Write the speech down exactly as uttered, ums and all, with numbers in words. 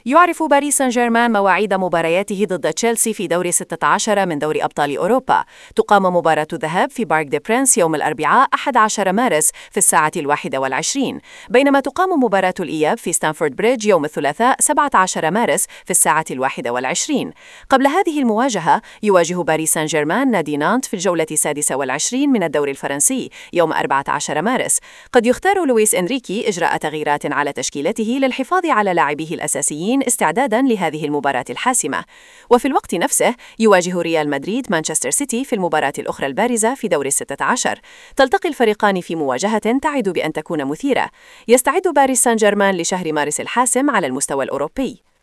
يعرف باريس سان جيرمان مواعيد مبارياته ضد تشيلسي في دور ستة عشر من دوري أبطال أوروبا. تقام مباراة الذهاب في بارك دي برينس يوم الأربعاء أحد عشر مارس في الساعة الواحدة والعشرين، بينما تقام مباراة الإياب في ستانفورد بريدج يوم الثلاثاء سبعة عشر مارس في الساعة الواحدة والعشرين. قبل هذه المواجهة يواجه باريس سان جيرمان نادي نانت في الجولة السادسة والعشرين من الدوري الفرنسي يوم أربعة عشر مارس. قد يختار لويس إنريكي إجراء تغييرات على تشكيلته للحفاظ على لاعبيه الأساسيين استعدادا لهذه المباراة الحاسمة. وفي الوقت نفسه يواجه ريال مدريد مانشستر سيتي في المباراة الأخرى البارزة في دور الستة عشر. تلتقي الفريقان في مواجهة تعد بأن تكون مثيرة. يستعد باريس سان جيرمان لشهر مارس الحاسم على المستوى الأوروبي.